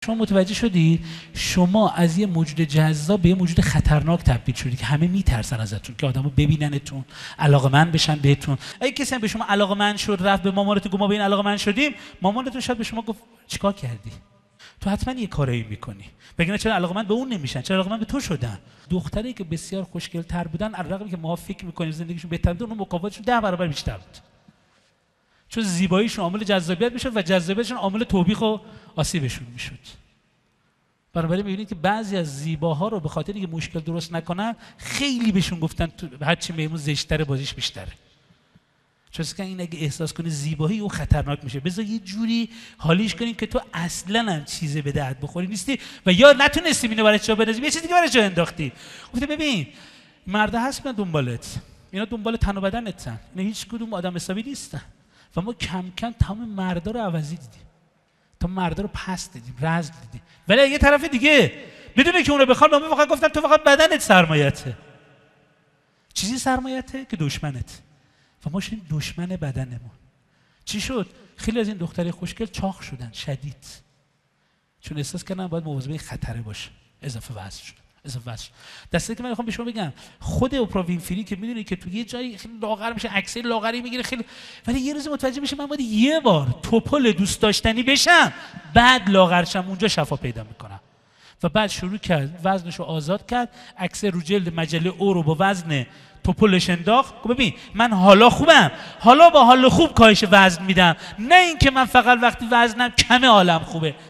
شما متوجه شدید شما از یه موجود جذاب به یه موجود خطرناک تبدیل شدید که همه میترسن ازتون که آدمو ببیننتون، علاقه‌مند بشن بهتون. اگه کسی هم به شما علاقه‌مند شد رفت به مامانتون گفت ما به این علاقه‌مند شدیم، مامانتون شاید به شما گفت چیکار کردی؟ تو حتما یه کاری میکنی. بگن چرا علاقه‌مند به اون نمیشن؟ چرا علاقه‌مند به تو شدن؟ دختری که بسیار خوشگل‌تر بودن علاوه که ما فکر میکنیم زندگیشون بهتر بود، اون مقابلشون 10 برابر بیشتر بود. چون زیباییشون عامل جذابیت میشد و جذابیتشون عامل توبیخ و آسیبشون میشد. بنابراین میبینید که بعضی از زیباها رو به خاطر اینکه مشکل درست نکنن خیلی بهشون گفتن هرچی میمون زشتره بازیش بیشتره. چون که این اگه احساس کنی زیبایی او خطرناک میشه، بذار یه جوری حالیش کنیم که تو اصلا هم چیزی به درد بخوری نیستی و یا نتونستی اینو برای چا بندازی، یه چیزی که برای جا انداختی. گفته ببین مرده هست من دنبالت، اینا دنبال تن و بدنتن، اینا هیچ کدوم آدم حسابی نیستن و ما کم کم تمام مردا رو عوضی دیدیم، تا مردا رو پس دیدیم، رزق دیدیم. ولی یه طرف دیگه بدونه که اون رو بخوام، من فقط گفتم تو فقط بدنت سرمایته. چیزی سرمایته که دشمنت. و ما شدیم دشمن بدنمون. چی شد؟ خیلی از این دخترای خوشگل چاق شدن شدید. چون احساس کردن باید مواظب خطره باشه. اضافه وزن شد. دسته که من میخوام به شما بگم، خود اوپرا وینفری که میدونی که تو یه جایی خیلی لاغر میشه، عکسای لاغری میگیره خیلی، ولی یه روز متوجه میشه من باید یه بار توپل دوست داشتنی بشم، بعد لاغر شم، اونجا شفا پیدا میکنم. و بعد شروع کرد وزنش رو آزاد کرد، عکس رو جلد مجله او رو با وزن توپلش انداخت. ببین من حالا خوبم، حالا با حال خوب کاهش وزن میدم، نه اینکه من فقط وقتی وزنم کمه حالم خوبه.